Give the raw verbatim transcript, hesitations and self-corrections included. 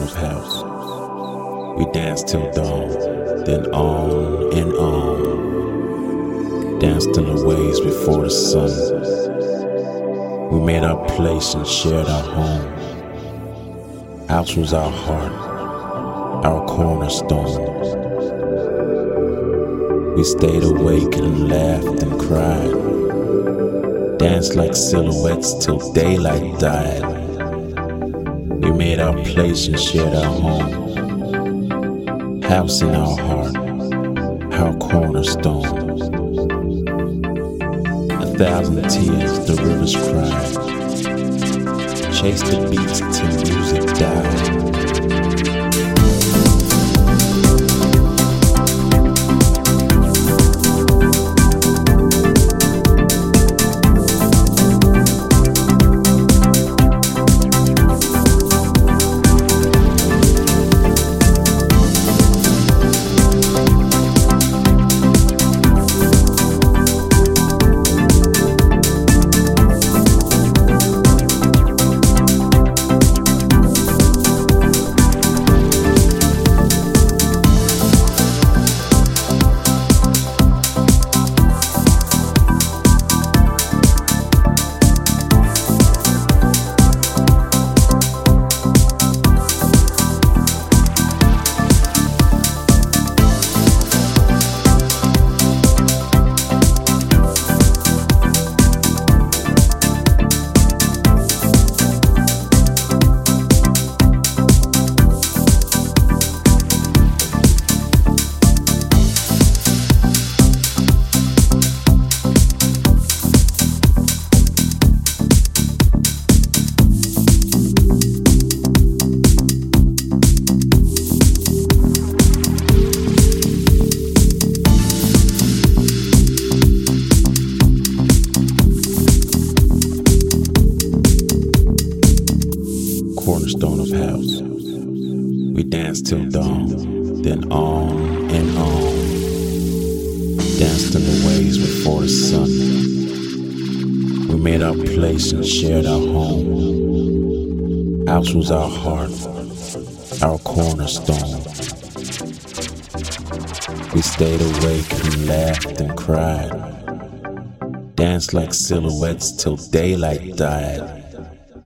of house. We danced till dawn, then on and on. Danced in the waves before the sun. We made our place and shared our home. House was our heart, our cornerstone. We stayed awake and laughed and cried. Danced like silhouettes till daylight died. We made our place and shared our home. House in our heart, our cornerstone. A thousand tears the rivers cried. Chased the beats till music died. Cornerstone of house. We danced till dawn, then on and on. Danced in the waves before the sun. We made our place and shared our home. House was our heart, our cornerstone. We stayed awake and laughed and cried. Danced like silhouettes till daylight died.